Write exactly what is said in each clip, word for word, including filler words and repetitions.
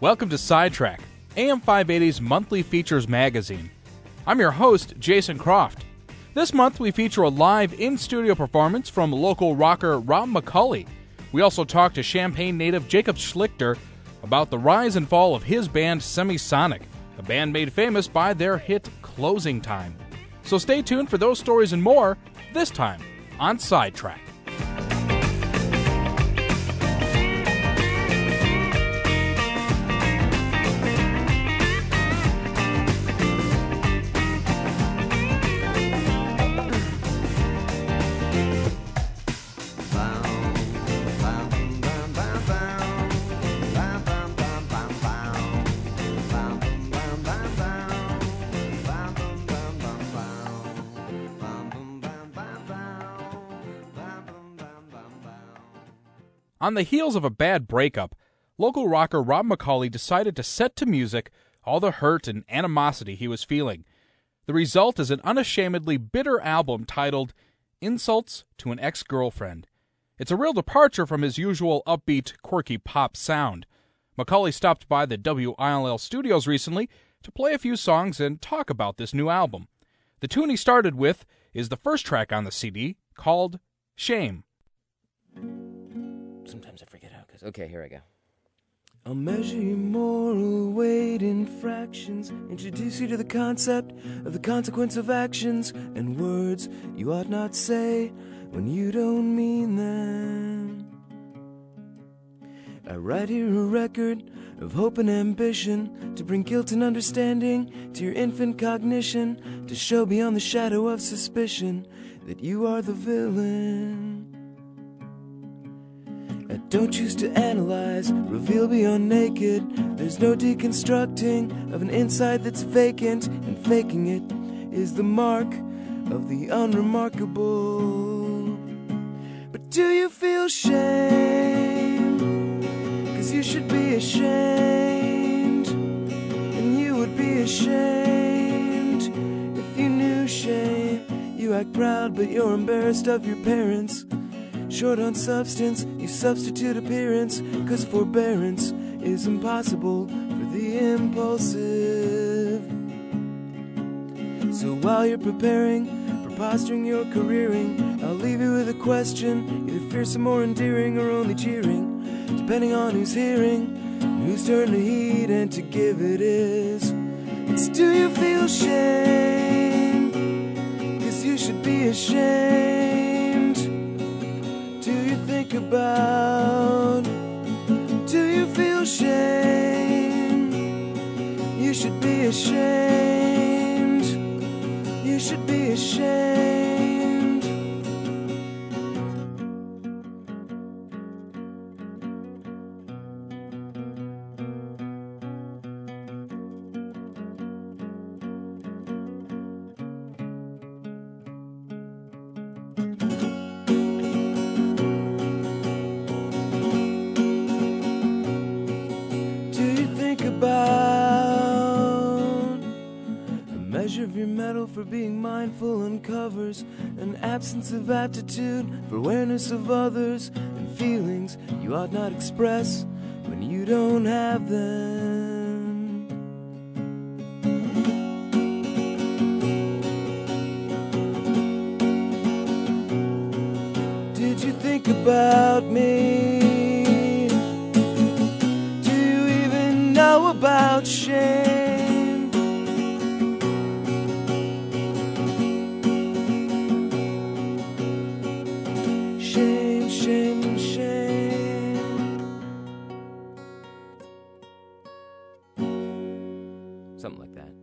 Welcome to Sidetrack, A M five eighty's monthly features magazine. I'm your host, Jason Croft. This month we feature a live in-studio performance from local rocker Rob McCulley. We also talk to Champaign native Jacob Schlichter about the rise and fall of his band Semisonic, a band made famous by their hit Closing Time. So stay tuned for those stories and more, this time on Sidetrack. On the heels of a bad breakup, local rocker Rob McCulley decided to set to music all the hurt and animosity he was feeling. The result is an unashamedly bitter album titled Insults to an Ex-Girlfriend. It's a real departure from his usual upbeat, quirky pop sound. McCulley stopped by the W I L L studios recently to play a few songs and talk about this new album. The tune he started with is the first track on the C D, called Shame. Sometimes I forget how it goes. Okay, here I go. I'll measure your moral weight in fractions, introduce you to the concept of the consequence of actions and words you ought not say when you don't mean them. I write here a record of hope and ambition to bring guilt and understanding to your infant cognition, to show beyond the shadow of suspicion that you are the villain. I don't choose to analyze, reveal beyond naked. There's no deconstructing of an inside that's vacant, and faking it is the mark of the unremarkable. But do you feel shame? 'Cause you should be ashamed, and you would be ashamed if you knew shame. You act proud, but you're embarrassed of your parents. Short on substance, you substitute appearance, 'cause forbearance is impossible for the impulsive. So while you're preparing for posturing your careering, I'll leave you with a question, either fearsome or endearing, or only jeering, depending on who's hearing, whose turn to heed and to give it is. It's do you feel shame? 'Cause you should be ashamed. Do you think about, do you feel shame? You should be ashamed. You should be ashamed. For being mindful uncovers an absence of aptitude for awareness of others and feelings you ought not express when you don't have them. Did you think about me? Do you even know about shame? Something like that.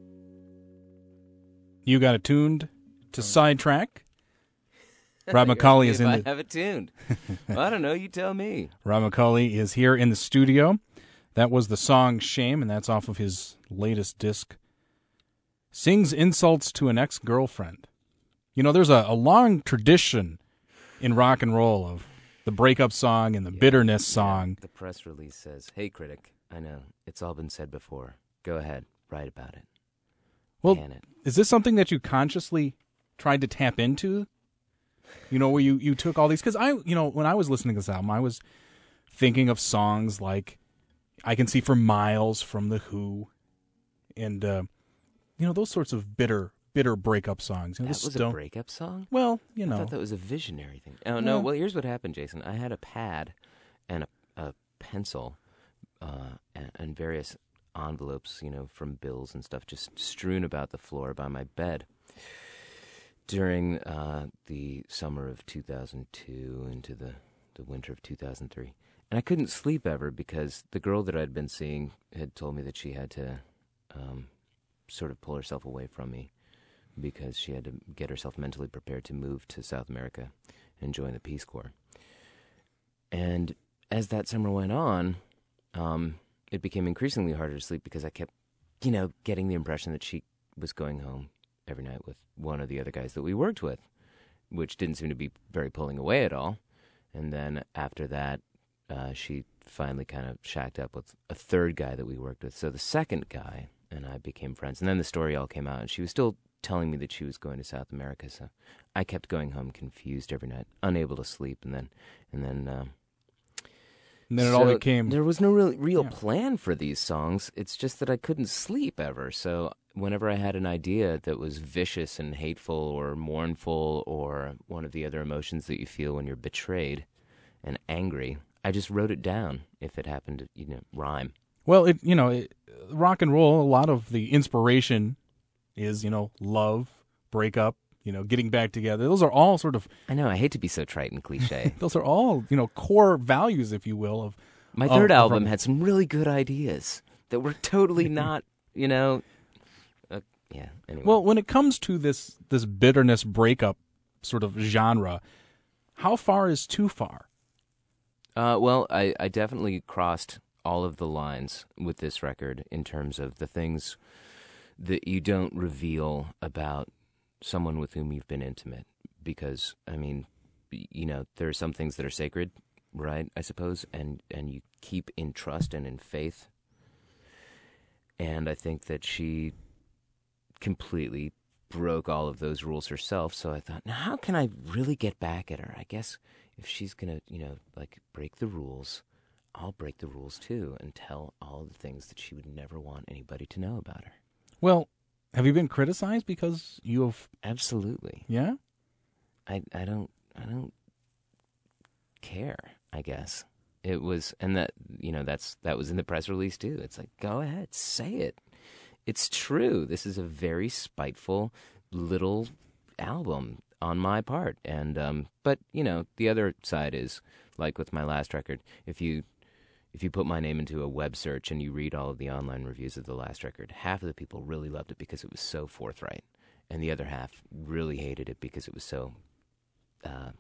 You got it tuned to Sidetrack. Rob McCulley is in I the... have it tuned. Well, I don't know. You tell me. Rob McCulley is here in the studio. That was the song Shame, and that's off of his latest disc. Sings insults to an ex-girlfriend. You know, there's a, a long tradition in rock and roll of the breakup song and the Yeah, bitterness yeah. song. The press release says, "Hey, critic, I know it's all been said before. Go ahead, write about it." Well, Can it. is this something that you consciously tried to tap into? You know, where you, you took all these... Because I, you know, when I was listening to this album, I was thinking of songs like I Can See for Miles from The Who, and uh, you know, those sorts of bitter, bitter breakup songs. You know, That was Stone- a breakup song? Well, you I know, thought that was a visionary thing. Oh, no, Yeah. well, here's what happened, Jason. I had a pad and a, a pencil uh, and, and various envelopes, you know, from bills and stuff just strewn about the floor by my bed during uh, the summer of two thousand two into the, the winter of two thousand three. And I couldn't sleep ever because the girl that I'd been seeing had told me that she had to um, sort of pull herself away from me because she had to get herself mentally prepared to move to South America and join the Peace Corps. And as that summer went on, um, it became increasingly harder to sleep because I kept, you know, getting the impression that she was going home every night with one of the other guys that we worked with, which didn't seem to be very pulling away at all. And then after that, uh, she finally kind of shacked up with a third guy that we worked with. So the second guy and I became friends. And then the story all came out, and she was still telling me that she was going to South America. So I kept going home confused every night, unable to sleep. And then, and then, um, and then it so all became. There was no real, real Yeah. plan for these songs. It's just that I couldn't sleep ever. So whenever I had an idea that was vicious and hateful or mournful or one of the other emotions that you feel when you're betrayed and angry, I just wrote it down if it happened to, you know, rhyme. Well, it you know, it, rock and roll. A lot of the inspiration is you know love, breakup, you know, getting back together. Those are all sort of. I know, I hate to be so trite and cliche. Those are all you know core values, if you will, of. My of- third of album rock. had some really good ideas that were totally not, you know, uh, yeah, anyway. Well, when it comes to this this bitterness breakup sort of genre, how far is too far? Uh, well, I, I definitely crossed all of the lines with this record in terms of the things that you don't reveal about someone with whom you've been intimate. Because, I mean, y- you know, there are some things that are sacred, right, I suppose, and, and you keep in trust and in faith. And I think that she completely broke all of those rules herself, so I thought, now how can I really get back at her? I guess if she's going to, you know, like, break the rules, I'll break the rules too and tell all the things that she would never want anybody to know about her. Well, have you been criticized because you have? Absolutely. Yeah. I I don't I don't care, I guess. It was, and that, you know, that's that was in the press release too. It's like, go ahead, say it. It's true. This is a very spiteful little album on my part. And um but, you know, the other side is, like with my last record, if you if you put my name into a web search and you read all of the online reviews of the last record, half of the people really loved it because it was so forthright, and the other half really hated it because it was so uh,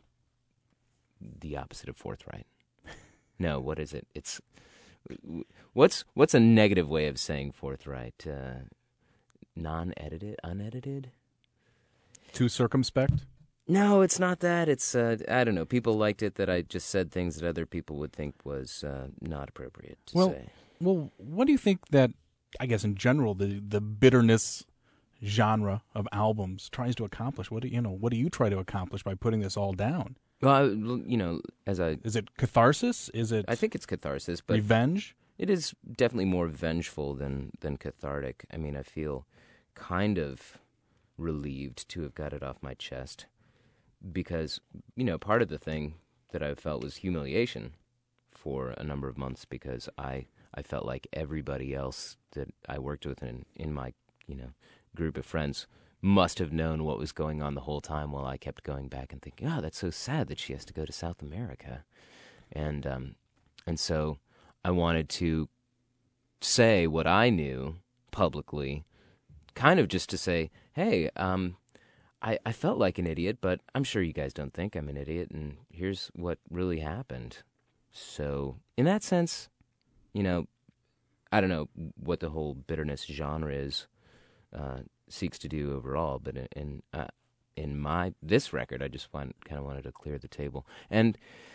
the opposite of forthright. No, what is it? It's what's what's a negative way of saying forthright? Uh, non-edited, unedited? Too circumspect. No, it's not that. It's, uh, I don't know. People liked it that I just said things that other people would think was uh, not appropriate to Well, say. Well, what do you think that, I guess in general, the, the bitterness genre of albums tries to accomplish? What do you know? What do you try to accomplish by putting this all down? Well, I, you know, as I, Is it catharsis? Is it I think it's catharsis, but revenge? it is definitely more vengeful than, than cathartic. I mean, I feel kind of relieved to have got it off my chest. Because, you know, part of the thing that I felt was humiliation for a number of months because I, I felt like everybody else that I worked with in, in my, you know, group of friends must have known what was going on the whole time while I kept going back and thinking, oh, that's so sad that she has to go to South America. And, um, and so I wanted to say what I knew publicly, kind of just to say, hey, um... I, I felt like an idiot, but I'm sure you guys don't think I'm an idiot, and here's what really happened. So, in that sense, you know, I don't know what the whole bitterness genre is, uh, seeks to do overall, but in in, uh, in my, this record, I just want, kind of wanted to clear the table. And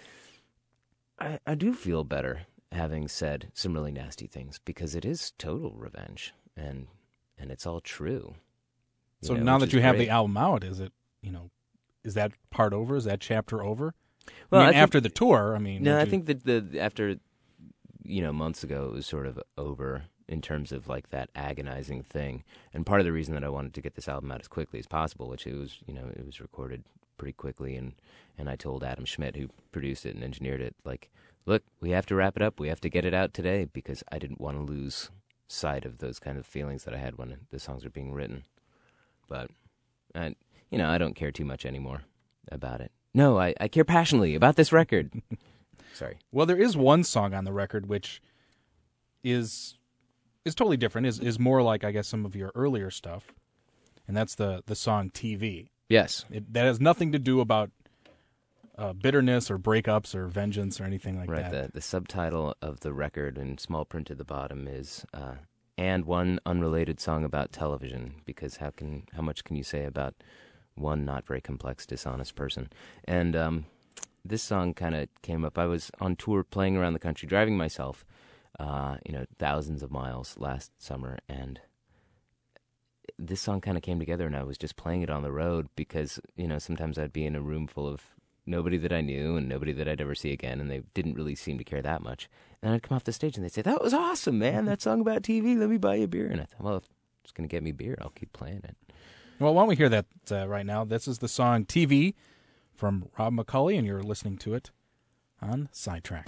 I, I do feel better having said some really nasty things, because it is total revenge, and and it's all true. So You know, now which that you is have great. the album out, is it, you know, is that part over? Is that chapter over? Well, I mean, I think- after the tour, I mean. No, would I you- think that the after you know, months ago, it was sort of over in terms of like that agonizing thing. And part of the reason that I wanted to get this album out as quickly as possible, which it was, you know, it was recorded pretty quickly, and, and I told Adam Schmidt, who produced it and engineered it, like, look, we have to wrap it up. We have to get it out today, because I didn't want to lose sight of those kind of feelings that I had when the songs were being written. But, I, you know, I don't care too much anymore about it. No, I, I care passionately about this record. Sorry. Well, there is one song on the record which is is totally different, is is more like, I guess, some of your earlier stuff, and that's the, the song T V. Yes. It, that has nothing to do about uh, bitterness or breakups or vengeance or anything like right, that. Right, the, the subtitle of the record in small print at the bottom is, uh, and one unrelated song about television, because how can how much can you say about one not very complex, dishonest person? And um, this song kind of came up. I was on tour playing around the country, driving myself, uh, you know, thousands of miles last summer, and this song kind of came together, and I was just playing it on the road because, you know, sometimes I'd be in a room full of nobody that I knew and nobody that I'd ever see again, and they didn't really seem to care that much. And I'd come off the stage and they'd say, "That was awesome, man, that song about T V, let me buy you a beer." And I thought, well, if it's going to get me beer, I'll keep playing it. Well, why don't we hear that uh, right now? This is the song T V from Rob McCauley, and you're listening to it on Sidetrack.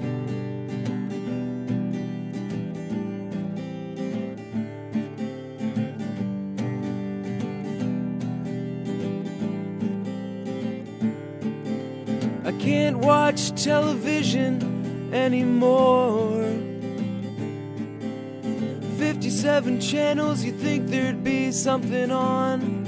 I can't watch television anymore. fifty-seven channels, you'd think there'd be something on,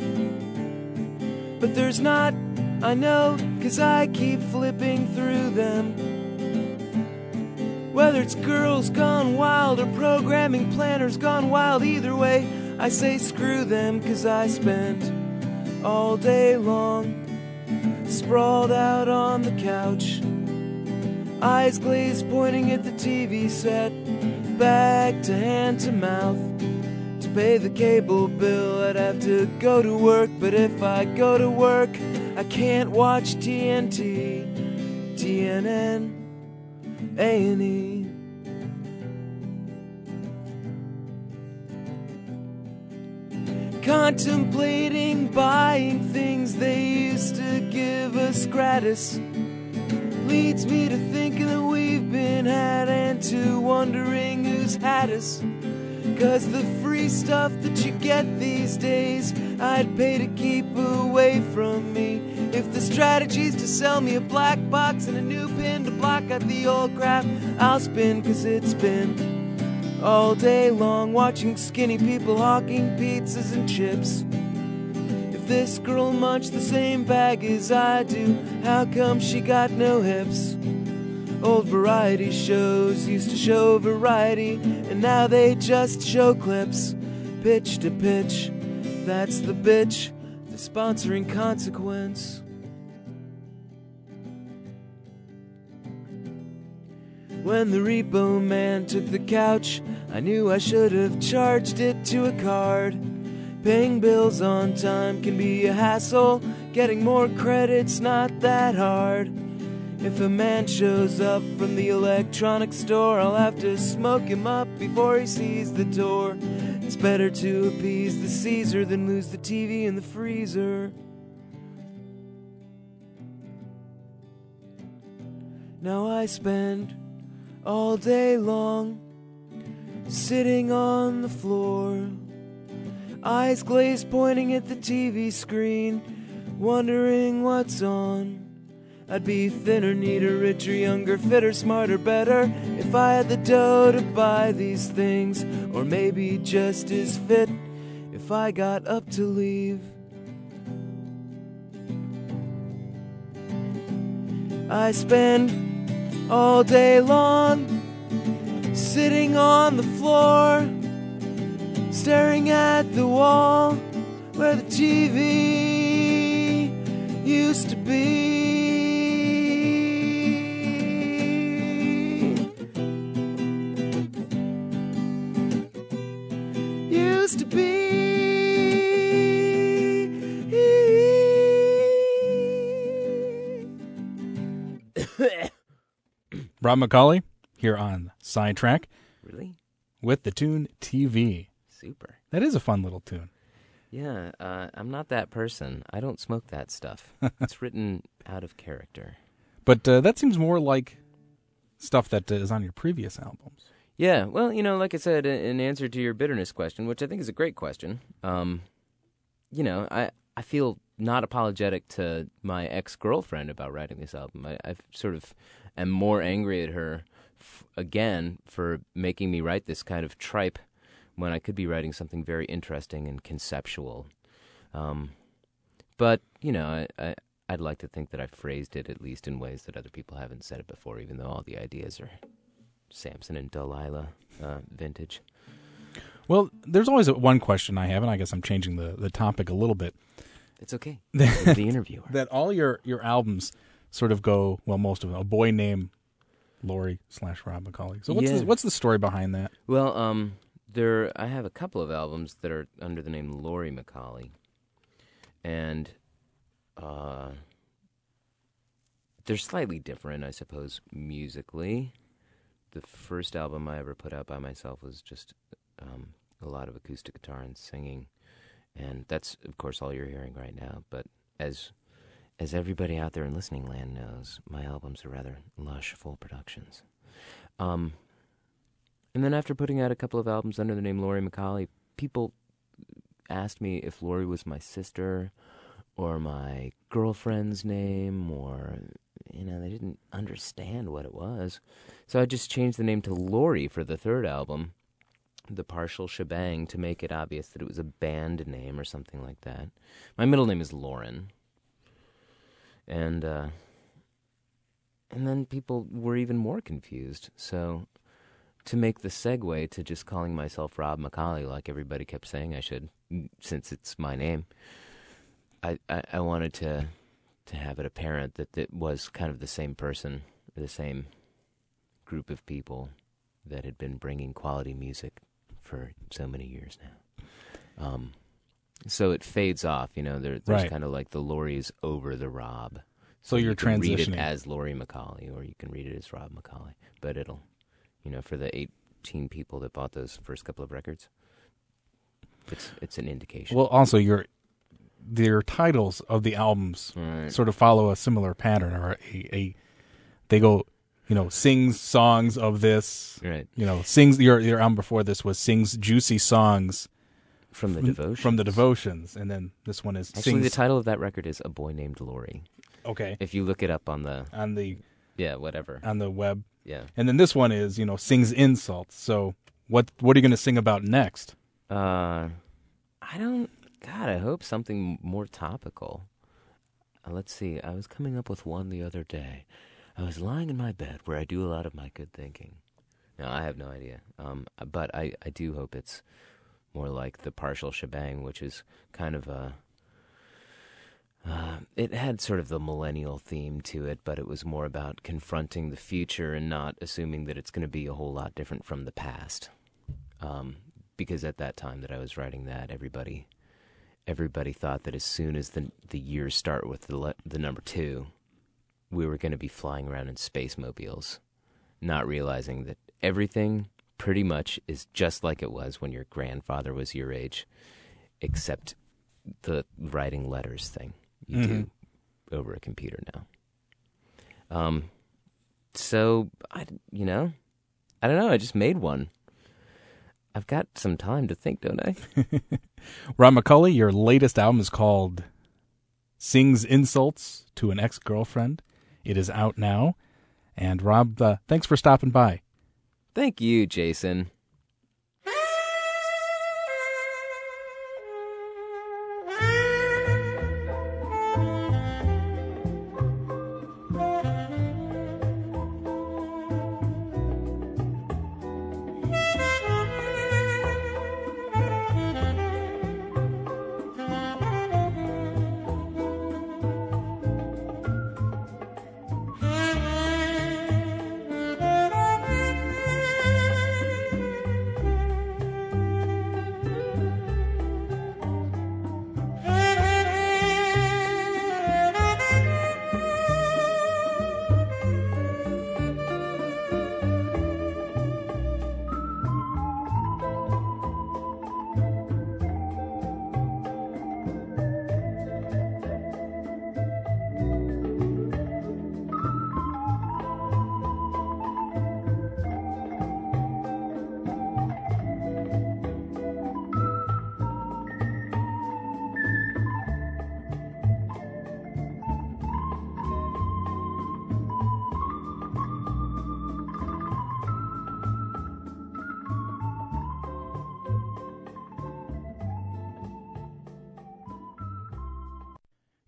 but there's not, I know, 'cause I keep flipping through them. Whether it's Girls Gone Wild or Programming Planners Gone Wild, either way, I say screw them, 'cause I spent all day long sprawled out on the couch, eyes glazed pointing at the T V set, back to hand to mouth. To pay the cable bill, I'd have to go to work, but if I go to work, I can't watch T N T, T N N, A and E. Contemplating buying things they used to give us gratis leads me to thinking that we've been had, and to wondering who's had us. 'Cause the free stuff that you get these days, I'd pay to keep away from me. If the strategy's to sell me a black box and a new pin to block out the old crap, I'll spin, 'cause it's been all day long watching skinny people hawking pizzas and chips. If this girl munched the same bag as I do, how come she got no hips? Old variety shows used to show variety, and now they just show clips. Pitch to pitch, that's the bitch, the sponsoring consequence. When the repo man took the couch, I knew I should have charged it to a card. Paying bills on time can be a hassle, getting more credit's not that hard. If a man shows up from the electronics store, I'll have to smoke him up before he sees the door. It's better to appease the Caesar than lose the T V in the freezer. Now I spend all day long sitting on the floor, eyes glazed pointing at the T V screen, wondering what's on. I'd be thinner, neater, richer, younger, fitter, smarter, better if I had the dough to buy these things, or maybe just as fit if I got up to leave. I spend all day long sitting on the floor, staring at the wall where the T V used to be. Used to be. Rob McCauley here on Sidetrack Really? with the tune T V. Super. That is a fun little tune. Yeah, uh, I'm not that person. I don't smoke that stuff. It's written out of character. But uh, that seems more like stuff that uh, is on your previous albums. Yeah, well, you know, like I said, in answer to your bitterness question, which I think is a great question, um, you know, I, I feel not apologetic to my ex-girlfriend about writing this album. I, I sort of am more angry at her, f- again, for making me write this kind of tripe when I could be writing something very interesting and conceptual. Um, but, you know, I, I, I'd like to think that I phrased it at least in ways that other people haven't said it before, even though all the ideas are Samson and Delilah uh, vintage. Well, there's always a, one question I have, and I guess I'm changing the, the topic a little bit. It's okay. It's the interviewer. That all your, your albums sort of go, well, most of them, a boy named Laurie slash Rob McCauley. So what's, Yeah. the, what's the story behind that? Well, um, there I have a couple of albums that are under the name Laurie McCauley, and uh, they're slightly different, I suppose, musically. The first album I ever put out by myself was just um, a lot of acoustic guitar and singing, and that's, of course, all you're hearing right now. But as as everybody out there in listening land knows, my albums are rather lush, full productions. Um, and then after putting out a couple of albums under the name Laurie McCauley, people asked me if Laurie was my sister or my girlfriend's name, or, you know, they didn't understand what it was. So I just changed the name to Laurie for the third album, The Partial Shebang, to make it obvious that it was a band name or something like that. My middle name is Lauren. And, uh, and then people were even more confused. So to make the segue to just calling myself Rob McCauley, like everybody kept saying I should, since it's my name, I, I, I wanted to to have it apparent that it was kind of the same person, the same group of people that had been bringing quality music for so many years now. Um, so it fades off, you know. There, there's Right. kind of like the Laurie's over the Rob. So you're you can read it transitioning. as Laurie McCauley, or you can read it as Rob McCauley. But it'll, you know, for the eighteen people that bought those first couple of records, it's it's an indication. Well, also, your their titles of the albums Right. sort of follow a similar pattern, or a, a they go, you know, sings songs of this, Right. you know, sings. Your your album before this was sings juicy songs From the from, devotion. from the devotions, and then this one is Actually, sings. the title of that record is A Boy Named Laurie. Okay, If you look it up on the, on the yeah, whatever. on the web, Yeah. and then this one is, you know, sings insults. So what what are you going to sing about next? Uh, I don't, God, I hope something more topical. Uh, let's see. I was coming up with one the other day. I was lying in my bed where I do a lot of my good thinking. No, I have no idea. Um, but I, I do hope it's more like The Partial Shebang, which is kind of a, uh, it had sort of the millennial theme to it, but it was more about confronting the future and not assuming that it's going to be a whole lot different from the past. Um, because at that time that I was writing that, everybody, everybody thought that as soon as the the years start with the le- the number two, we were going to be flying around in space mobiles, not realizing that everything pretty much is just like it was when your grandfather was your age, except the writing letters thing you Mhm. do over a computer now. Um, so I, you know, I don't know. I just made one. I've got some time to think, don't I? Rob McCauley, your latest album is called Sings Insults to an Ex-Girlfriend. It is out now. And Rob, uh, thanks for stopping by. Thank you, Jason.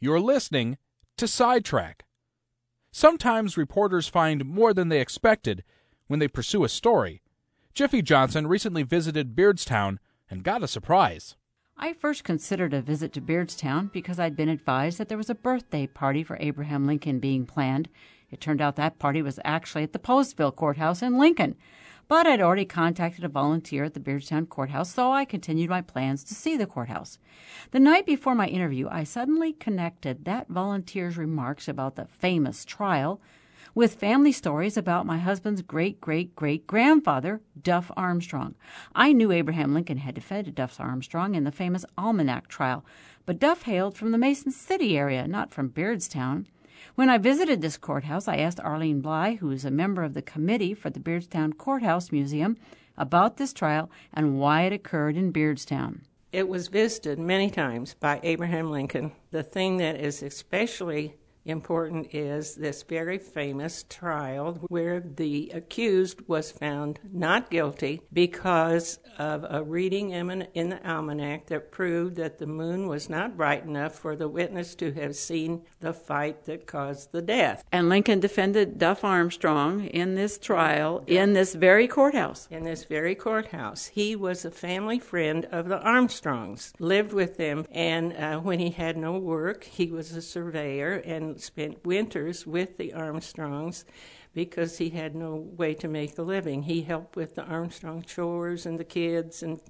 You're listening to Sidetrack. Sometimes reporters find more than they expected when they pursue a story. Jiffy Johnson recently visited Beardstown and got a surprise. I first considered a visit to Beardstown because I'd been advised that there was a birthday party for Abraham Lincoln being planned. It turned out that party was actually at the Postville Courthouse in Lincoln. But I'd already contacted a volunteer at the Beardstown Courthouse, so I continued my plans to see the courthouse. The night before my interview, I suddenly connected that volunteer's remarks about the famous trial with family stories about my husband's great-great-great-grandfather, Duff Armstrong. I knew Abraham Lincoln had defended Duff Armstrong in the famous Almanac trial, but Duff hailed from the Mason City area, not from Beardstown. When I visited this courthouse, I asked Arlene Bly, who is a member of the committee for the Beardstown Courthouse Museum, about this trial and why it occurred in Beardstown. It was visited many times by Abraham Lincoln. The thing that is especially important is this very famous trial where the accused was found not guilty because of a reading in the almanac that proved that the moon was not bright enough for the witness to have seen the fight that caused the death. And Lincoln defended Duff Armstrong in this trial in this very courthouse. In this very courthouse. He was a family friend of the Armstrongs, lived with them, and uh, when he had no work, he was a surveyor and spent winters with the Armstrongs because he had no way to make a living. He helped with the Armstrong chores and the kids and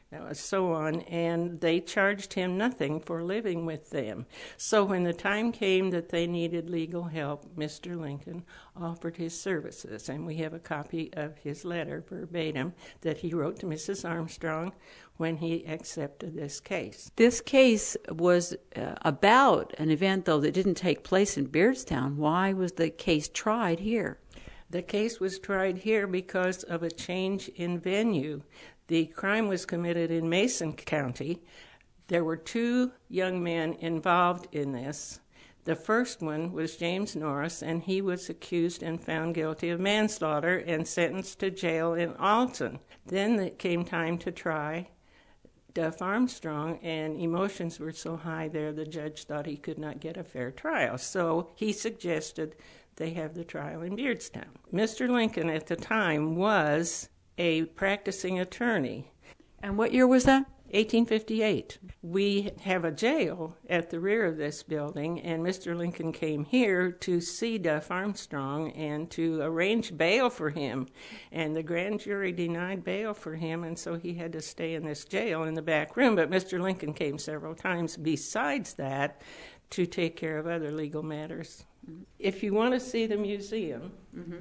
so on, and they charged him nothing for living with them. So when the time came that they needed legal help, Mister Lincoln offered his services, and we have a copy of his letter verbatim that he wrote to Missus Armstrong when he accepted this case. This case was uh, about an event, though, that didn't take place in Beardstown. Why was the case tried here? The case was tried here because of a change in venue. The crime was committed in Mason County. There were two young men involved in this. The first one was James Norris, and he was accused and found guilty of manslaughter and sentenced to jail in Alton. Then it came time to try Duff Armstrong, and emotions were so high there the judge thought he could not get a fair trial. So he suggested they have the trial in Beardstown. Mister Lincoln at the time was a practicing attorney. And what year was that? eighteen fifty-eight. We have a jail at the rear of this building, and Mister Lincoln came here to see Duff Armstrong and to arrange bail for him. And the grand jury denied bail for him, and so he had to stay in this jail in the back room. But Mister Lincoln came several times besides that to take care of other legal matters. Mm-hmm. If you want to see the museum, mm-hmm.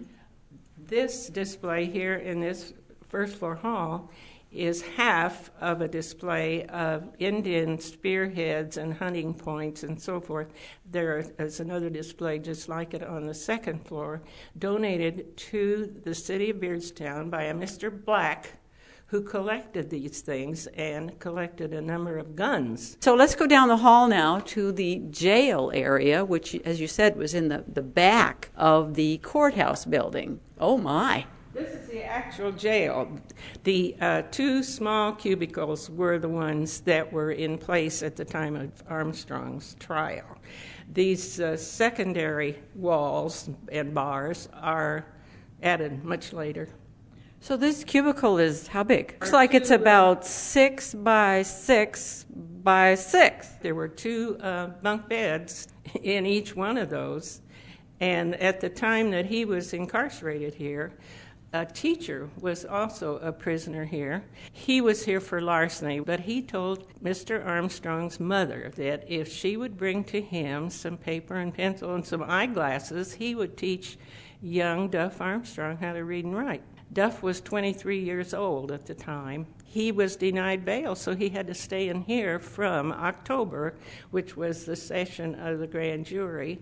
this display here in this first floor hall is half of a display of Indian spearheads and hunting points and so forth. There is another display just like it on the second floor, donated to the city of Beardstown by a Mister Black, who collected these things and collected a number of guns. So let's go down the hall now to the jail area, which, as you said, was in the, the back of the courthouse building. Oh, my. This is the actual jail. The uh, two small cubicles were the ones that were in place at the time of Armstrong's trial. These uh, secondary walls and bars are added much later. So this cubicle is how big? Looks like it's about six by six by six. There were two uh, bunk beds in each one of those. And at the time that he was incarcerated here, a teacher was also a prisoner here. He was here for larceny, but he told Mister Armstrong's mother that if she would bring to him some paper and pencil and some eyeglasses, he would teach young Duff Armstrong how to read and write. Duff was twenty-three years old at the time. He was denied bail, so he had to stay in here from October, which was the session of the grand jury,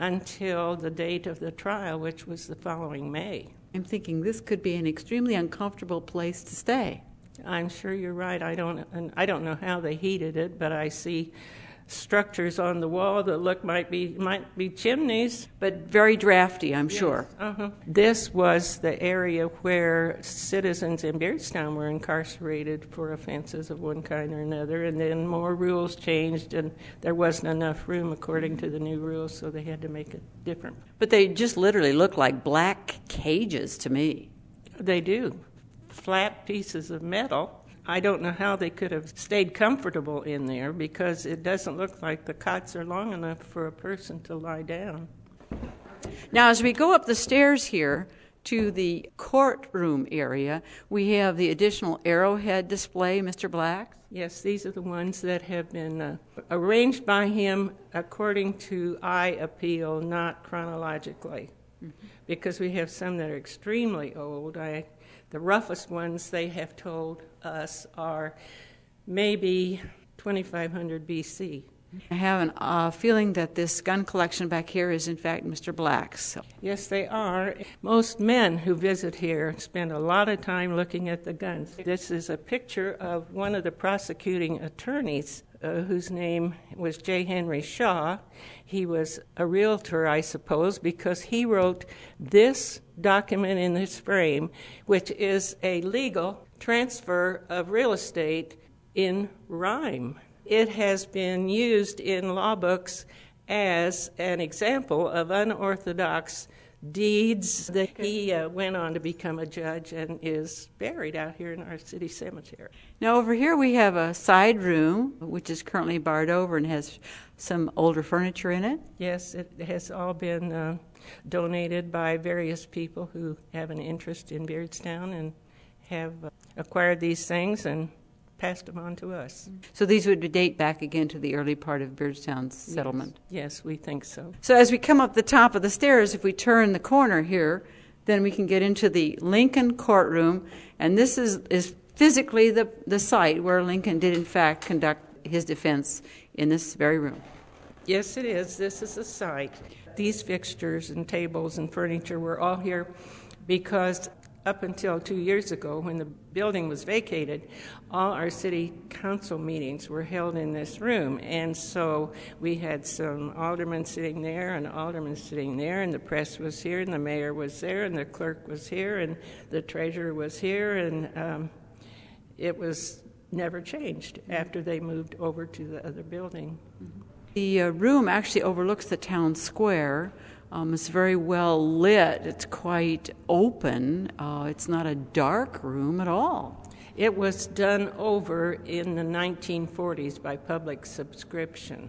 until the date of the trial, which was the following May. I'm thinking this could be an extremely uncomfortable place to stay. I'm sure you're right. I don't, and I don't know how they heated it, but I see structures on the wall that look might be might be chimneys. But very drafty, I'm sure. Uh-huh. This was the area where citizens in Beardstown were incarcerated for offenses of one kind or another, and then more rules changed, and there wasn't enough room according to the new rules, so they had to make it different. But they just literally look like black cages to me. They do. Flat pieces of metal. I don't know how they could have stayed comfortable in there because it doesn't look like the cots are long enough for a person to lie down. Now, as we go up the stairs here to the courtroom area, we have the additional arrowhead display, Mister Black. Yes, these are the ones that have been uh, arranged by him according to eye appeal, not chronologically, mm-hmm. because we have some that are extremely old. I, the roughest ones they have told us are maybe twenty-five hundred B C. I have a uh, feeling that this gun collection back here is, in fact, Mister Black's. So. Yes, they are. Most men who visit here spend a lot of time looking at the guns. This is a picture of one of the prosecuting attorneys, uh, whose name was J. Henry Shaw. He was a realtor, I suppose, because he wrote this document in this frame, which is a legal transfer of real estate in rhyme. It has been used in law books as an example of unorthodox deeds. That he uh, went on to become a judge and is buried out here in our city cemetery. Now over here we have a side room, which is currently barred over and has some older furniture in it. Yes, it has all been uh, donated by various people who have an interest in Beardstown and have uh, acquired these things and passed them on to us. So these would date back again to the early part of Beardstown's settlement? Yes, yes, we think so. So as we come up the top of the stairs, if we turn the corner here, then we can get into the Lincoln courtroom, and this is, is physically the, the site where Lincoln did in fact conduct his defense in this very room. Yes, it is. This is the site. These fixtures and tables and furniture were all here because up until two years ago, when the building was vacated, all our city council meetings were held in this room. And so we had some aldermen sitting there and aldermen sitting there, and the press was here, and the mayor was there, and the clerk was here, and the treasurer was here, and um, it was never changed after they moved over to the other building. The uh, room actually overlooks the town square. Um, it's very well lit. It's quite open. Uh, it's not a dark room at all. It was done over in the nineteen forties by public subscription,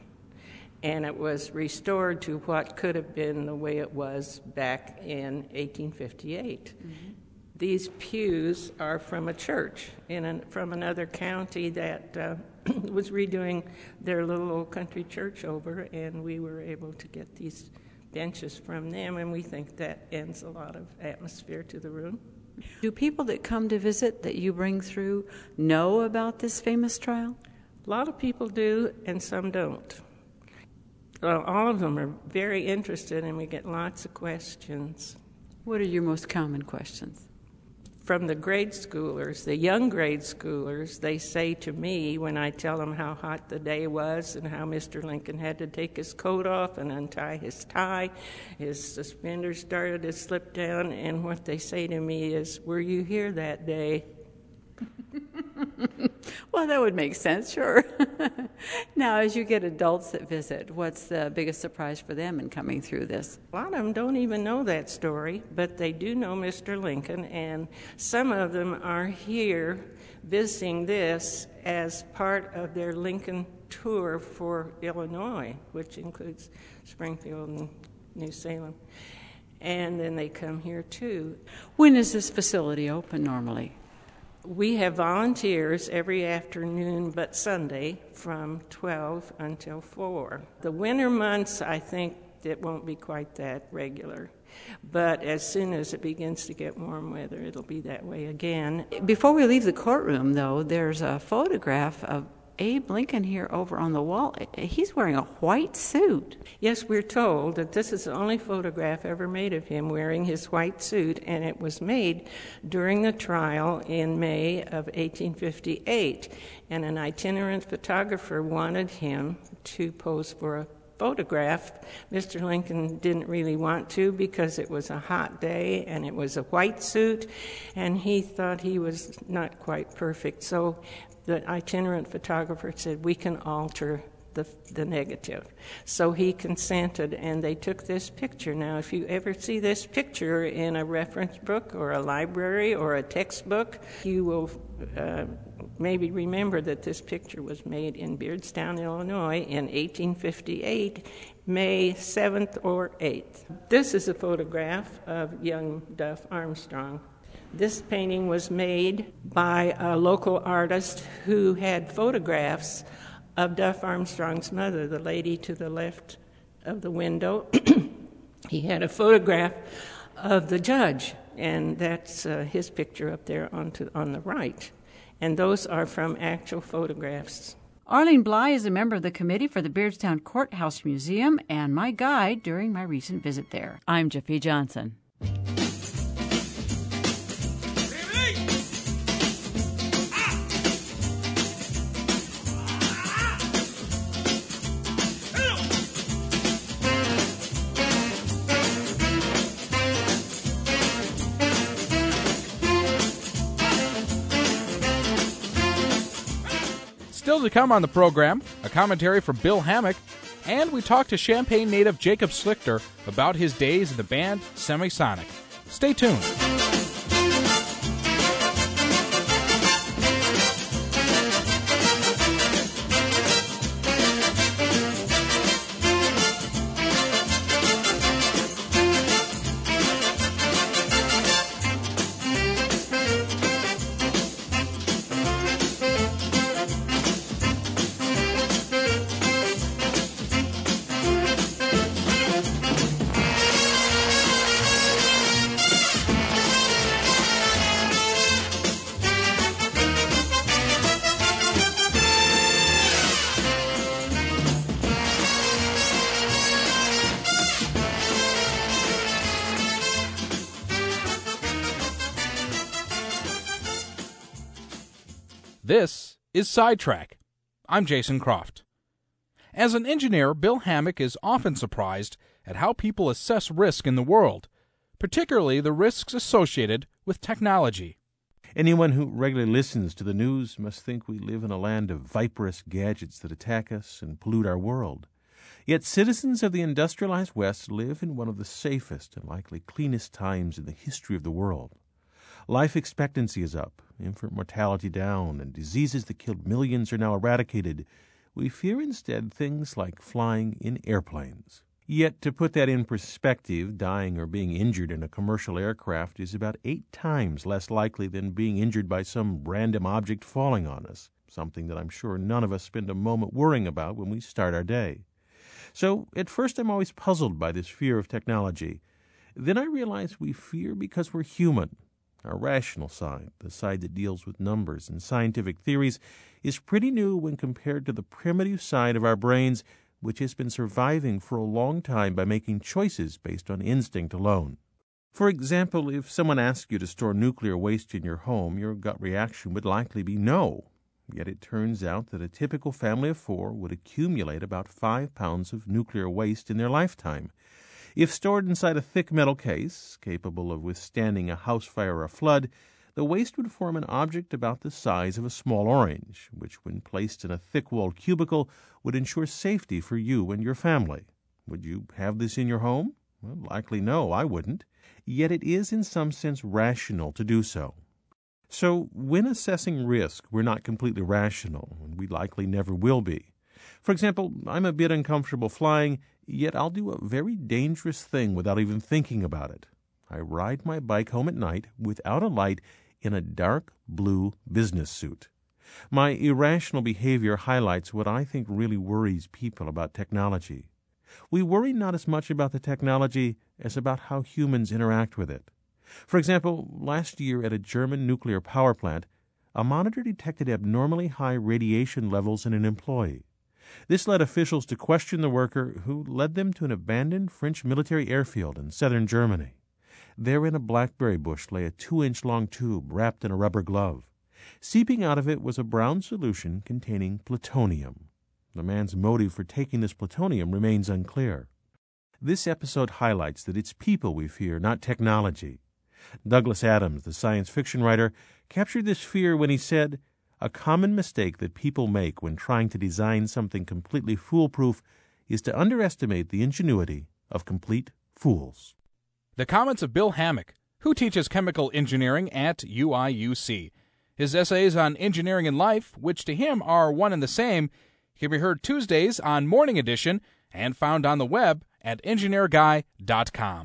and it was restored to what could have been the way it was back in eighteen fifty-eight. Mm-hmm. These pews are from a church in an, from another county that uh, was redoing their little old country church over, and we were able to get these benches from them, and we think that adds a lot of atmosphere to the room. Do people that come to visit that you bring through know about this famous trial? A lot of people do, and some don't. Well, all of them are very interested, and we get lots of questions. What are your most common questions? From the grade schoolers, the young grade schoolers, they say to me when I tell them how hot the day was and how Mister Lincoln had to take his coat off and untie his tie, his suspenders started to slip down, and what they say to me is, "Were you here that day?" Well, that would make sense, sure. Now, as you get adults that visit, what's the biggest surprise for them in coming through this? A lot of them don't even know that story, but they do know Mister Lincoln, and some of them are here visiting this as part of their Lincoln tour for Illinois, which includes Springfield and New Salem. And then they come here, too. When is this facility open normally? We have volunteers every afternoon but Sunday from twelve until four. The winter months, I think it won't be quite that regular. But as soon as it begins to get warm weather, it'll be that way again. Before we leave the courtroom, though, there's a photograph of Abe Lincoln here over on the wall. He's wearing a white suit. Yes, we're told that this is the only photograph ever made of him wearing his white suit, and it was made during the trial in May of eighteen fifty-eight. And an itinerant photographer wanted him to pose for a photograph. Mister Lincoln didn't really want to because it was a hot day and it was a white suit, and he thought he was not quite perfect. So the itinerant photographer said, we can alter the the negative. So he consented, and they took this picture. Now, if you ever see this picture in a reference book or a library or a textbook, you will uh, maybe remember that this picture was made in Beardstown, Illinois in eighteen fifty-eight, May seventh or eighth. This is a photograph of young Duff Armstrong. This painting was made by a local artist who had photographs of Duff Armstrong's mother, the lady to the left of the window. He had a photograph of the judge, and that's uh, his picture up there on, to, on the right. And those are from actual photographs. Arlene Bly is a member of the committee for the Beardstown Courthouse Museum and my guide during my recent visit there. I'm Jeffy Johnson. Still to come on the program, a commentary from Bill Hammack, and we talk to Champaign native Jacob Slichter about his days in the band Semisonic. Stay tuned. This is Sidetrack. I'm Jason Croft. As an engineer, Bill Hammack is often surprised at how people assess risk in the world, particularly the risks associated with technology. Anyone who regularly listens to the news must think we live in a land of viperous gadgets that attack us and pollute our world. Yet citizens of the industrialized West live in one of the safest and likely cleanest times in the history of the world. Life expectancy is up, infant mortality down, and diseases that killed millions are now eradicated. We fear instead things like flying in airplanes. Yet, to put that in perspective, dying or being injured in a commercial aircraft is about eight times less likely than being injured by some random object falling on us, something that I'm sure none of us spend a moment worrying about when we start our day. So, at first I'm always puzzled by this fear of technology. Then I realize we fear because we're human. Our rational side, the side that deals with numbers and scientific theories, is pretty new when compared to the primitive side of our brains, which has been surviving for a long time by making choices based on instinct alone. For example, if someone asked you to store nuclear waste in your home, your gut reaction would likely be no. Yet it turns out that a typical family of four would accumulate about five pounds of nuclear waste in their lifetime. If stored inside a thick metal case, capable of withstanding a house fire or a flood, the waste would form an object about the size of a small orange, which, when placed in a thick-walled cubicle, would ensure safety for you and your family. Would you have this in your home? Well, likely no, I wouldn't. Yet it is in some sense rational to do so. So, when assessing risk, we're not completely rational, and we likely never will be. For example, I'm a bit uncomfortable flying, yet I'll do a very dangerous thing without even thinking about it. I ride my bike home at night without a light in a dark blue business suit. My irrational behavior highlights what I think really worries people about technology. We worry not as much about the technology as about how humans interact with it. For example, last year at a German nuclear power plant, a monitor detected abnormally high radiation levels in an employee. This led officials to question the worker, who led them to an abandoned French military airfield in southern Germany. There in a blackberry bush lay a two-inch long tube wrapped in a rubber glove. Seeping out of it was a brown solution containing plutonium. The man's motive for taking this plutonium remains unclear. This episode highlights that it's people we fear, not technology. Douglas Adams, the science fiction writer, captured this fear when he said, "A common mistake that people make when trying to design something completely foolproof is to underestimate the ingenuity of complete fools." The comments of Bill Hammack, who teaches chemical engineering at U I U C. His essays on engineering and life, which to him are one and the same, can be heard Tuesdays on Morning Edition and found on the web at engineer guy dot com.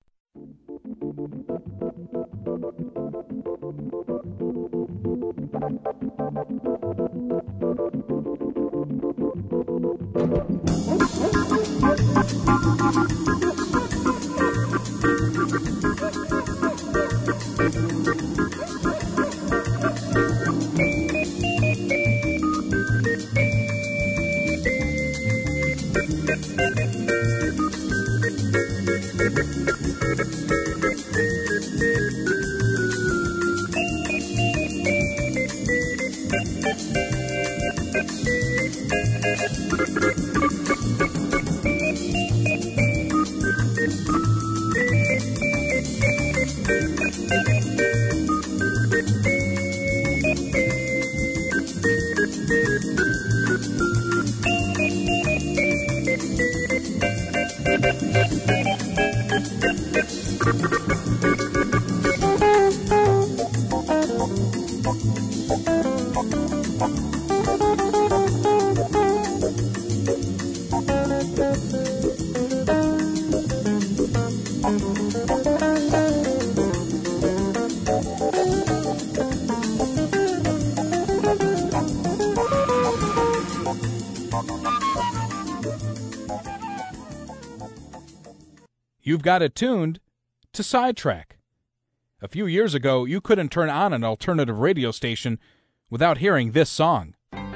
You've got it tuned to Sidetrack. A few years ago, you couldn't turn on an alternative radio station without hearing this song.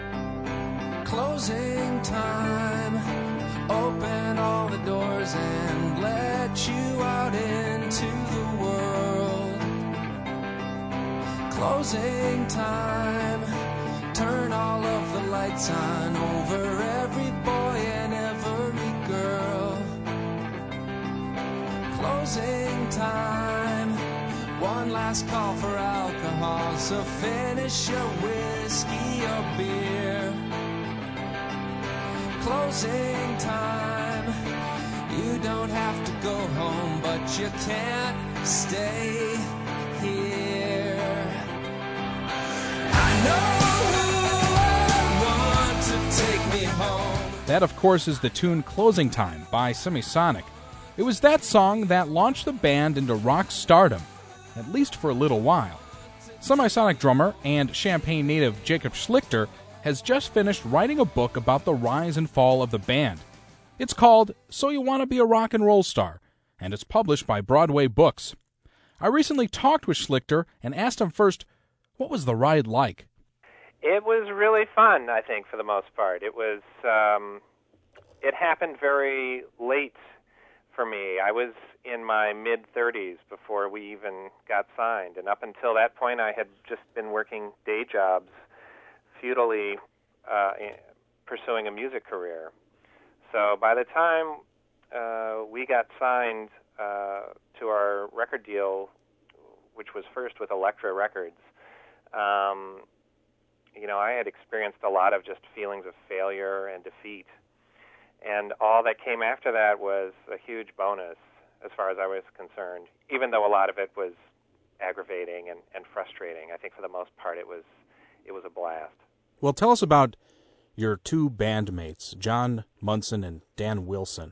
Closing time. Open all the doors and let you out into the world. Closing time. Turn all of the lights on over every boy and every girl. Closing time. One last call for alcohol, so finish your whiskey or beer. Closing time. You don't have to go home, but you can't stay here. I know who I want to take me home. That, of course, is the tune Closing Time by Semisonic. It was that song that launched the band into rock stardom, at least for a little while. Semisonic drummer and Champaign native Jacob Schlichter has just finished writing a book about the rise and fall of the band. It's called So You Want to Be a Rock and Roll Star, and it's published by Broadway Books. I recently talked with Schlichter and asked him first, what was the ride like? It was really fun, I think, for the most part. It was, um, it happened very late for me. I was in my mid-thirties before we even got signed, and up until that point I had just been working day jobs, futilely uh, pursuing a music career. So by the time uh, we got signed uh, to our record deal, which was first with Elektra Records, um, you know, I had experienced a lot of just feelings of failure and defeat. And all that came after that was a huge bonus as far as I was concerned, even though a lot of it was aggravating and, and frustrating. I think for the most part it was it was a blast. Well, tell us about your two bandmates, John Munson and Dan Wilson.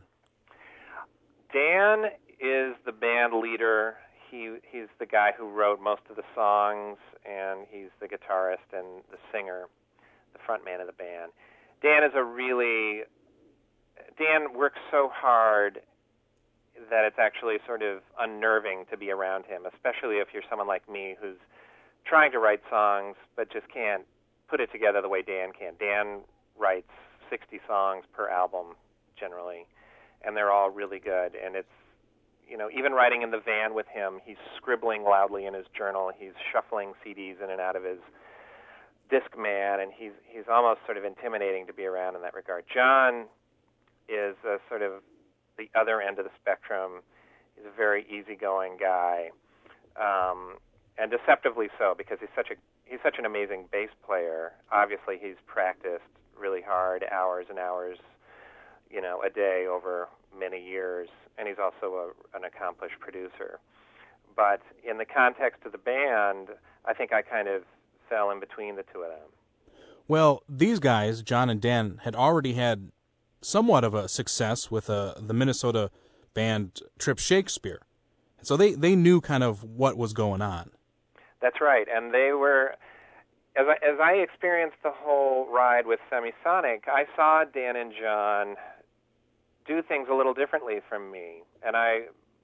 Dan is the band leader. He he's the guy who wrote most of the songs, and he's the guitarist and the singer, the front man of the band. Dan is a really Dan works so hard that it's actually sort of unnerving to be around him, especially if you're someone like me who's trying to write songs but just can't put it together the way Dan can. Dan writes sixty songs per album generally, and they're all really good. And it's, you know, even writing in the van with him, he's scribbling loudly in his journal. He's shuffling C Ds in and out of his disc man, and he's he's almost sort of intimidating to be around in that regard. John is a sort of the other end of the spectrum. He's a very easygoing guy, um, and deceptively so, because he's such a he's such an amazing bass player. Obviously, he's practiced really hard, hours and hours, you know, a day over many years, and he's also a, an accomplished producer. But in the context of the band, I think I kind of fell in between the two of them. Well, these guys, John and Dan, had already had somewhat of a success with uh, the Minnesota band Trip Shakespeare. So they, they knew kind of what was going on. That's right. And they were, as I, as I experienced the whole ride with Semisonic, I saw Dan and John do things a little differently from me. And I,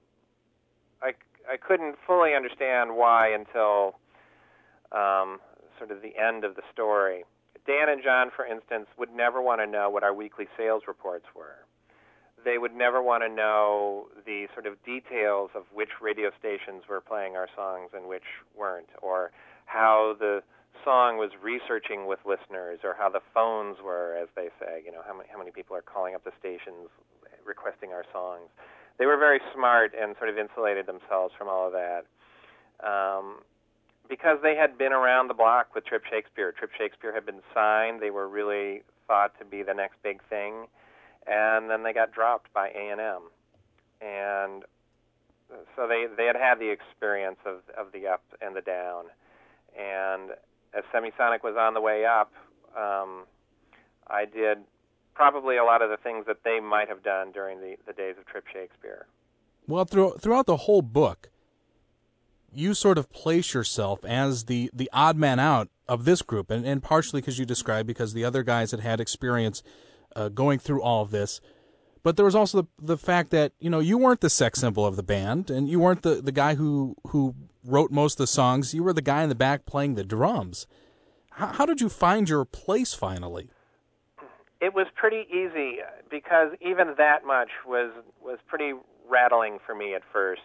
I, I couldn't fully understand why until um, sort of the end of the story. Dan and John, for instance, would never want to know what our weekly sales reports were. They would never want to know the sort of details of which radio stations were playing our songs and which weren't, or how the song was researching with listeners, or how the phones were, as they say, you know, how many, how many people are calling up the stations requesting our songs. They were very smart and sort of insulated themselves from all of that. Um, because they had been around the block with Trip Shakespeare. Trip Shakespeare had been signed. They were really thought to be the next big thing. And then they got dropped by A and M. And so they, they had had the experience of, of the up and the down. And as Semisonic was on the way up, um, I did probably a lot of the things that they might have done during the, the days of Trip Shakespeare. Well, through, throughout the whole book, you sort of place yourself as the, the odd man out of this group, and, and partially because you described because the other guys had had experience uh, going through all of this. But there was also the, the fact that, you know, you weren't the sex symbol of the band, and you weren't the, the guy who, who wrote most of the songs. You were the guy in the back playing the drums. How, how did you find your place finally? It was pretty easy, because even that much was, was pretty rattling for me at first.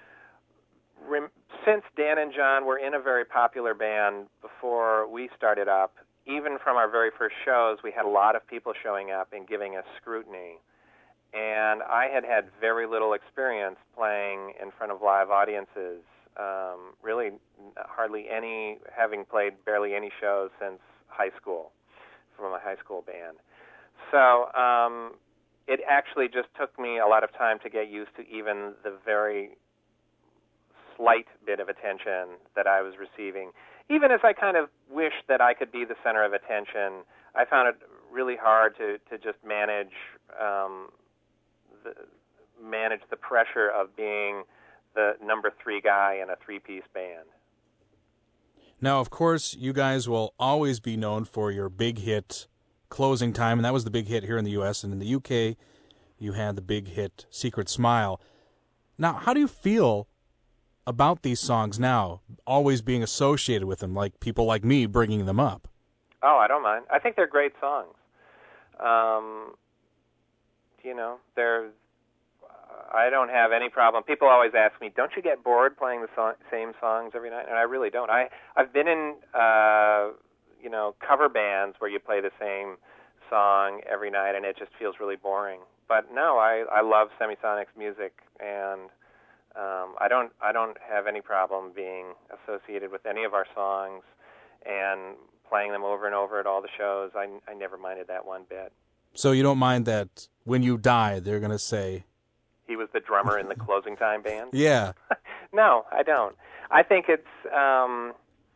Since Dan and John were in a very popular band before we started up, even from our very first shows, we had a lot of people showing up and giving us scrutiny. And I had had very little experience playing in front of live audiences, um, really hardly any, having played barely any shows since high school, from a high school band. So um, it actually just took me a lot of time to get used to even the very slight bit of attention that I was receiving. Even as I kind of wished that I could be the center of attention, I found it really hard to, to just manage um, the, manage the pressure of being the number three guy in a three-piece band. Now, of course, you guys will always be known for your big hit, Closing Time, and that was the big hit here in the U S, and in the U K, you had the big hit, Secret Smile. Now, how do you feel about these songs now, always being associated with them, like people like me bringing them up? Oh, I don't mind. I think they're great songs. Um, you know, they're. I don't have any problem. People always ask me, "Don't you get bored playing the so- same songs every night?" And I really don't. I I've been in uh, you know cover bands where you play the same song every night, and it just feels really boring. But no, I I love Semisonic's music, and Um, I don't. I don't have any problem being associated with any of our songs and playing them over and over at all the shows. I, I never minded that one bit. So you don't mind that when you die, they're going to say he was the drummer in the Closing Time band? Yeah. No, I don't. I think it's. Um,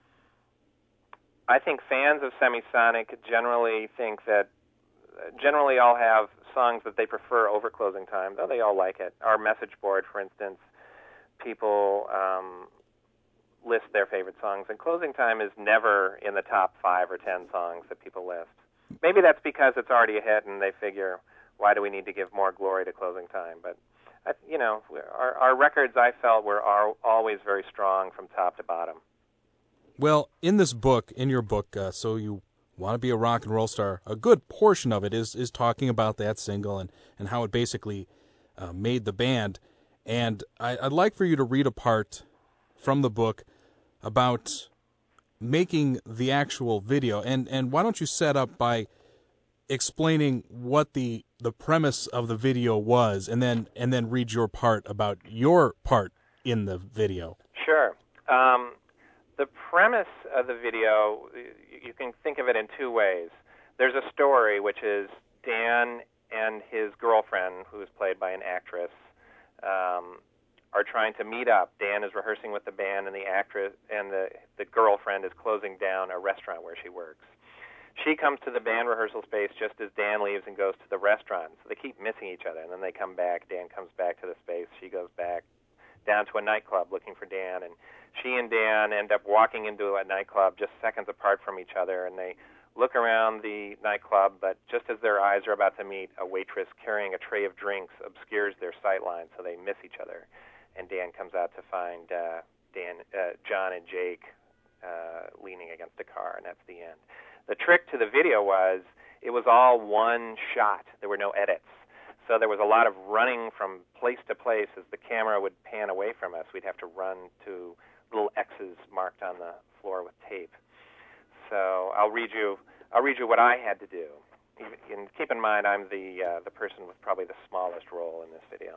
I think fans of Semisonic generally think that generally all have songs that they prefer over Closing Time, though they all like it. Our message board, for instance. People um, list their favorite songs, and Closing Time is never in the top five or ten songs that people list. Maybe that's because it's already a hit, and they figure, why do we need to give more glory to Closing Time? But, I, you know, our, our records, I felt, were are always very strong from top to bottom. Well, in this book, in your book, uh, So You Want to Be a Rock and Roll Star, a good portion of it is, is talking about that single and, and how it basically uh, made the band. And I, I'd like for you to read a part from the book about making the actual video. And, and why don't you set up by explaining what the the premise of the video was, and then and then read your part about your part in the video. Sure. Um, the premise of the video, you can think of it in two ways. There's a story, which is Dan and his girlfriend, who is played by an actress, um, are trying to meet up. Dan is rehearsing with the band, and the actress and the the girlfriend is closing down a restaurant where she works. She comes to the band rehearsal space just as Dan leaves and goes to the restaurant. So they keep missing each other, and then they come back. Dan comes back to the space. She goes back down to a nightclub looking for Dan, and she and Dan end up walking into a nightclub just seconds apart from each other, and they look around the nightclub, but just as their eyes are about to meet, a waitress carrying a tray of drinks obscures their sight line, so they miss each other. And Dan comes out to find uh, Dan, uh, John and Jake uh, leaning against a car, and that's the end. The trick to the video was it was all one shot. There were no edits. So there was a lot of running from place to place as the camera would pan away from us. We'd have to run to little X's marked on the floor with tape. So I'll read you I'll read you what I had to do. And keep in mind I'm the uh, the person with probably the smallest role in this video.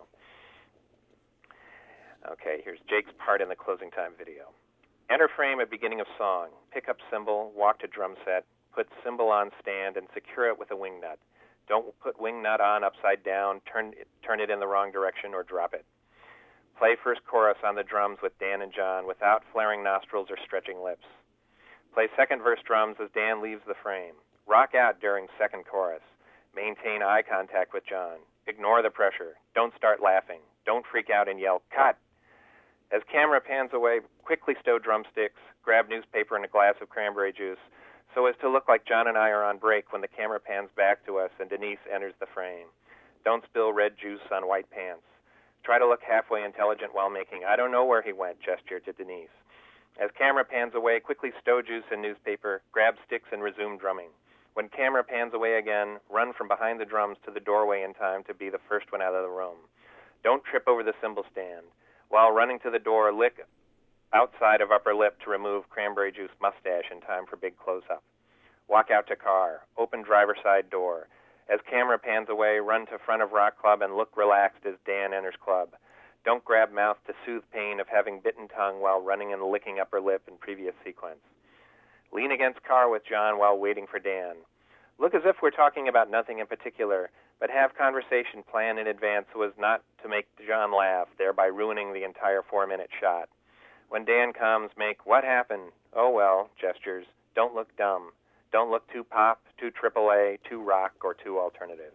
Okay, here's Jake's part in the closing time video. Enter frame at beginning of song. Pick up cymbal, walk to drum set, put cymbal on stand, and secure it with a wing nut. Don't put wing nut on upside down, turn it, turn it in the wrong direction, or drop it. Play first chorus on the drums with Dan and John without flaring nostrils or stretching lips. Play second verse drums as Dan leaves the frame. Rock out during second chorus. Maintain eye contact with John. Ignore the pressure. Don't start laughing. Don't freak out and yell, "Cut!" As camera pans away, quickly stow drumsticks, grab newspaper and a glass of cranberry juice, so as to look like John and I are on break when the camera pans back to us and Denise enters the frame. Don't spill red juice on white pants. Try to look halfway intelligent while making "I don't know where he went" gesture to Denise. As camera pans away, quickly stow juice and newspaper, grab sticks and resume drumming. When camera pans away again, run from behind the drums to the doorway in time to be the first one out of the room. Don't trip over the cymbal stand. While running to the door, lick outside of upper lip to remove cranberry juice mustache in time for big close-up. Walk out to car. Open driver's side door. As camera pans away, run to front of Rock Club and look relaxed as Dan enters club. Don't grab mouth to soothe pain of having bitten tongue while running and licking upper lip in previous sequence. Lean against car with John while waiting for Dan. Look as if we're talking about nothing in particular, but have conversation planned in advance so as not to make John laugh, thereby ruining the entire four-minute shot. When Dan comes, make "what happened? Oh, well" gestures. Don't look dumb. Don't look too pop, too triple A, too rock, or too alternative.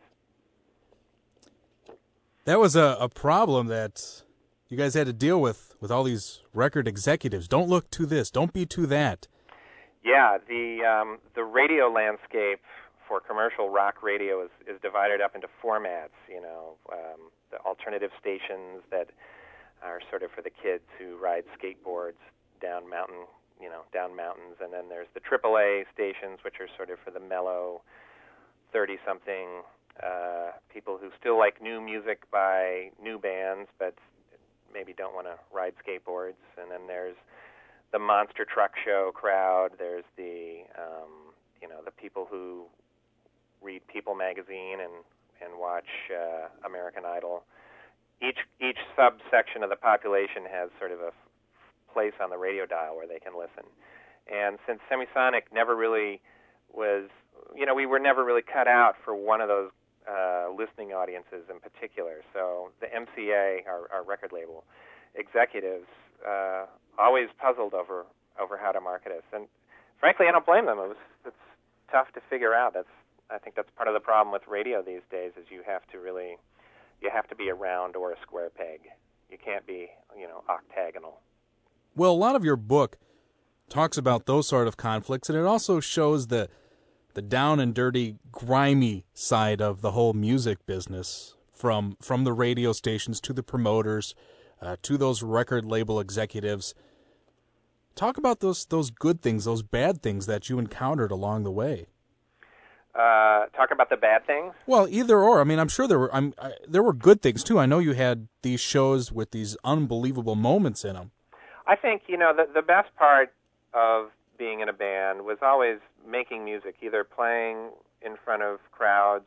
That was a, a problem that you guys had to deal with, with all these record executives. Don't look too this. Don't be too that. Yeah, the um, the radio landscape for commercial rock radio is, is divided up into formats, you know, um, the alternative stations that are sort of for the kids who ride skateboards down mountain, you know, down mountains, and then there's the triple A stations, which are sort of for the mellow thirty-something uh, people who still like new music by new bands, but maybe don't want to ride skateboards. And then there's the monster truck show crowd. There's the, um, you know, the people who read People magazine and and watch uh, American Idol. Each each subsection of the population has sort of a f- place on the radio dial where they can listen. And since Semisonic never really was, you know, we were never really cut out for one of those uh, listening audiences in particular. So the M C A, our, our record label executives, uh, always puzzled over over how to market us. And frankly, I don't blame them. It was it's tough to figure out. That's I think that's part of the problem with radio these days is you have to really, you have to be a round or a square peg. You can't be, you know, octagonal. Well, a lot of your book talks about those sort of conflicts, and it also shows the the down and dirty, grimy side of the whole music business, from from the radio stations to the promoters, uh, to those record label executives. Talk about those those good things, those bad things that you encountered along the way. Uh, talk about the bad things? Well, either or. I mean, I'm sure there were I'm, I, there were good things too. I know you had these shows with these unbelievable moments in them. I think, you know, the the best part of being in a band was always making music, either playing in front of crowds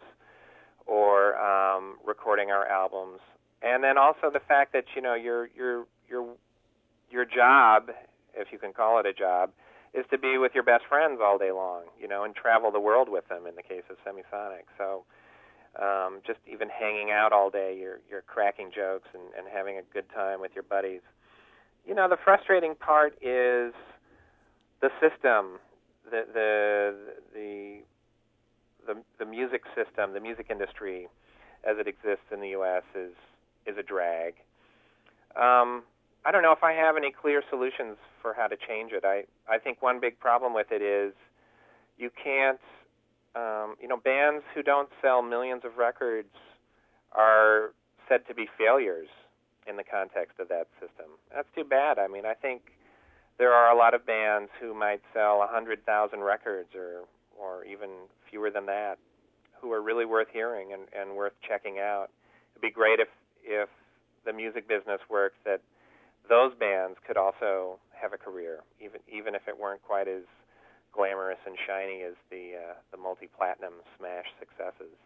or um, recording our albums. And then also the fact that, you know, your your your your job, if you can call it a job, is to be with your best friends all day long, you know, and travel the world with them in the case of Semisonic. So um, just even hanging out all day, you're you're cracking jokes and, and having a good time with your buddies. You know, the frustrating part is the system, the the the the, the music system, the music industry as it exists in the U S is is a drag. Um, I don't know if I have any clear solutions for how to change it. I, I think one big problem with it is you can't, um, you know, bands who don't sell millions of records are said to be failures in the context of that system. That's too bad. I mean, I think there are a lot of bands who might sell one hundred thousand records or, or even fewer than that who are really worth hearing and, and worth checking out. It'd be great if, if the music business worked that those bands could also have a career, even even if it weren't quite as glamorous and shiny as the uh, the multi-platinum smash successes.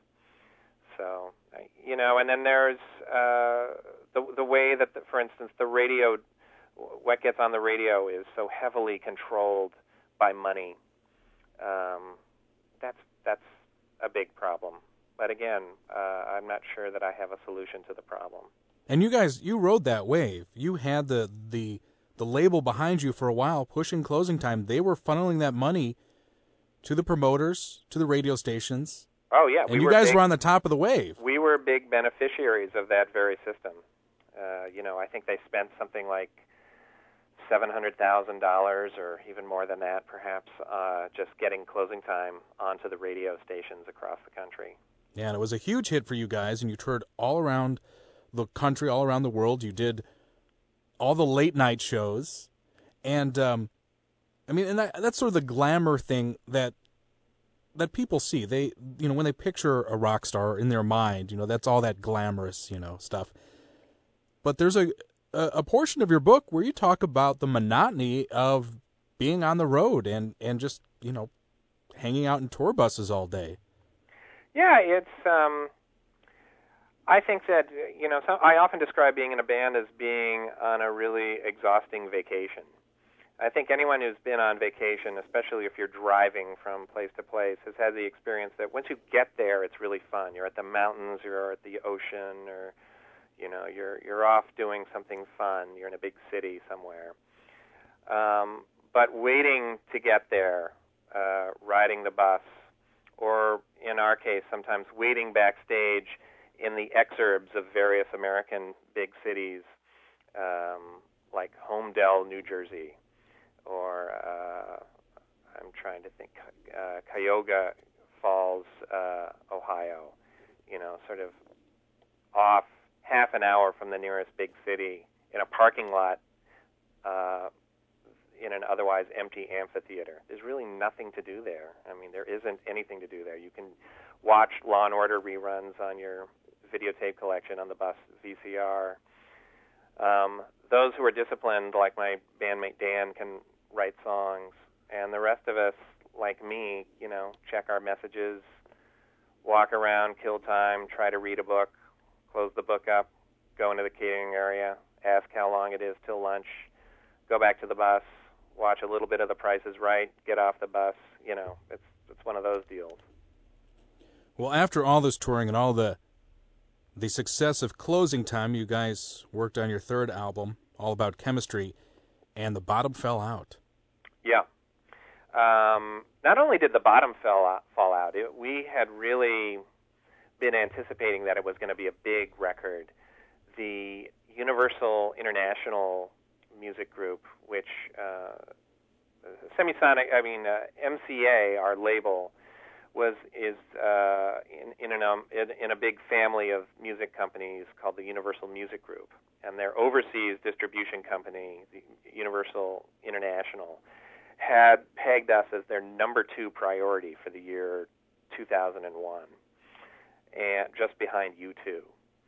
So, you know, and then there's uh, the the way that, the, for instance, the radio, what gets on the radio is so heavily controlled by money. Um, that's that's a big problem. But again, uh, I'm not sure that I have a solution to the problem. And you guys, you rode that wave. You had the, the the label behind you for a while, pushing Closing Time. They were funneling that money to the promoters, to the radio stations. Oh, yeah. And we you were guys big, were on the top of the wave. We were big beneficiaries of that very system. Uh, you know, I think they spent something like seven hundred thousand dollars or even more than that, perhaps, uh, just getting Closing Time onto the radio stations across the country. Yeah, and it was a huge hit for you guys, and you toured all around the country, all around the world. You did all the late night shows, and um, I mean, and that, that's sort of the glamour thing that that people see. They, you know, when they picture a rock star in their mind, you know, that's all that glamorous, you know, stuff. But there's a a, a portion of your book where you talk about the monotony of being on the road and and just, you know, hanging out in tour buses all day. Yeah, it's. Um... I think that, you know, so I often describe being in a band as being on a really exhausting vacation. I think anyone who's been on vacation, especially if you're driving from place to place, has had the experience that once you get there, it's really fun. You're at the mountains, you're at the ocean, or, you know, you're you're off doing something fun. You're in a big city somewhere. Um, but waiting to get there, uh, riding the bus, or in our case, sometimes waiting backstage in the exurbs of various American big cities, um, like Homedale, New Jersey, or uh, I'm trying to think, uh, Cuyahoga Falls, uh, Ohio, you know, sort of off half an hour from the nearest big city in a parking lot uh, in an otherwise empty amphitheater. There's really nothing to do there. I mean, there isn't anything to do there. You can watch Law and Order reruns on your videotape collection on the bus V C R. Um, those who are disciplined, like my bandmate Dan, can write songs, and the rest of us, like me, you know, check our messages, walk around, kill time, try to read a book, close the book up, go into the catering area, ask how long it is till lunch, go back to the bus, watch a little bit of The Price is Right, get off the bus. You know, it's it's one of those deals. Well, after all this touring and all the the success of Closing Time, you guys worked on your third album, All About Chemistry, and the bottom fell out. Yeah. Um, not only did the bottom fell out, fall out, it, we had really been anticipating that it was going to be a big record. The Universal International Music Group, which uh, Semisonic, I mean uh, M C A, our label, was is uh, in in, an, um, in in a big family of music companies called the Universal Music Group, and their overseas distribution company, the Universal International, had pegged us as their number two priority for the year two thousand one, and just behind U two.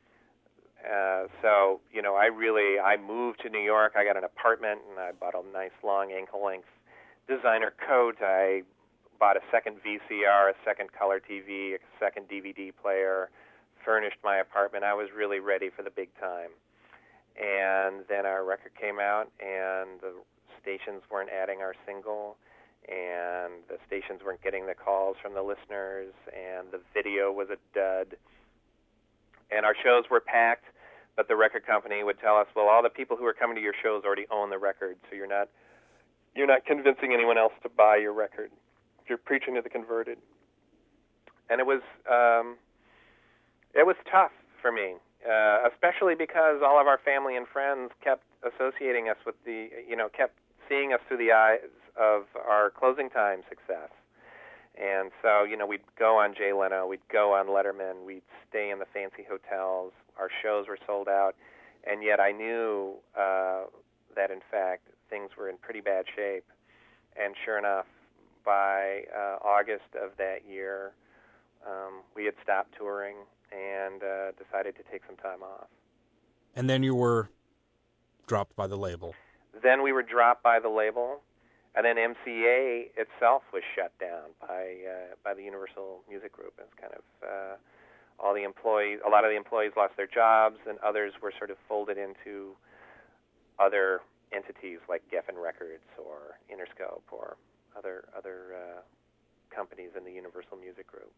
Uh, so, you know, I really, I moved to New York. I got an apartment, and I bought a nice long ankle-length designer coat. I bought a second V C R, a second color T V, a second D V D player, furnished my apartment. I was really ready for the big time. And then our record came out, and the stations weren't adding our single, and the stations weren't getting the calls from the listeners, and the video was a dud. And our shows were packed, but the record company would tell us, well, all the people who are coming to your shows already own the record, so you're not you're not convincing anyone else to buy your record. You're preaching to the converted. And it was um, it was tough for me, uh, especially because all of our family and friends kept associating us with the, you know, kept seeing us through the eyes of our closing time success. And so, you know, we'd go on Jay Leno, we'd go on Letterman, we'd stay in the fancy hotels, our shows were sold out, and yet I knew uh, that, in fact, things were in pretty bad shape. And sure enough, by uh, August of that year, um, we had stopped touring and uh, decided to take some time off. And then you were dropped by the label. Then we were dropped by the label, and then M C A itself was shut down by uh, by the Universal Music Group. It's kind of uh, all the employees, a lot of the employees lost their jobs, and others were sort of folded into other entities like Geffen Records or Interscope or other other uh, companies in the Universal Music Group.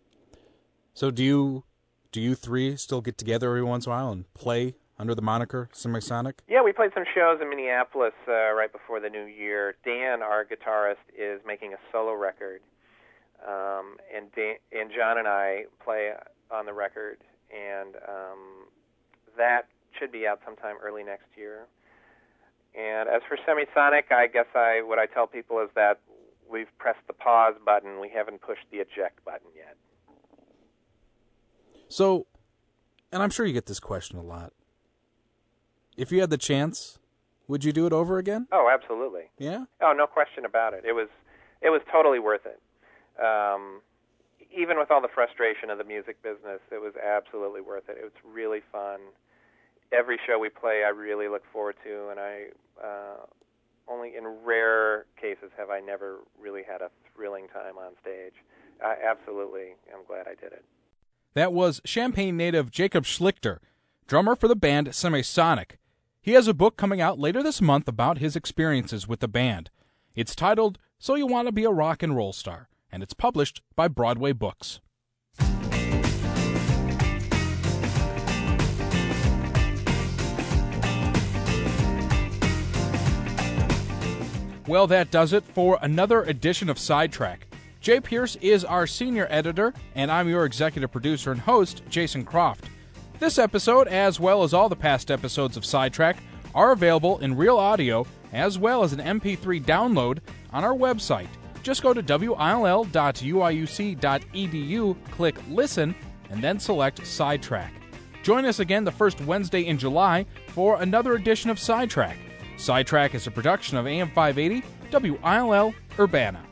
So do you do you three still get together every once in a while and play under the moniker Semisonic? Yeah, we played some shows in Minneapolis uh, right before the new year. Dan, our guitarist, is making a solo record, um, and Dan, and John and I play on the record, and um, that should be out sometime early next year. And as for Semisonic, I guess I what I tell people is that we've pressed the pause button. We haven't pushed the eject button yet. So, and I'm sure you get this question a lot. If you had the chance, would you do it over again? Oh, absolutely. Yeah? Oh, no question about it. It was, it was totally worth it. Um, even with all the frustration of the music business, it was absolutely worth it. It was really fun. Every show we play, I really look forward to, and I uh, only in rare cases have I never really had a thrilling time on stage. I absolutely am glad I did it. That was Champaign native Jacob Schlichter, drummer for the band Semisonic. He has a book coming out later this month about his experiences with the band. It's titled So You Want to Be a Rock and Roll Star, and it's published by Broadway Books. Well, that does it for another edition of Sidetrack. Jay Pierce is our senior editor, and I'm your executive producer and host, Jason Croft. This episode, as well as all the past episodes of Sidetrack, are available in real audio as well as an M P three download on our website. Just go to W I L L dot U I U C dot E D U, click Listen, and then select Sidetrack. Join us again the first Wednesday in July for another edition of Sidetrack. Sidetrack is a production of A M five eighty, W I L L, Urbana.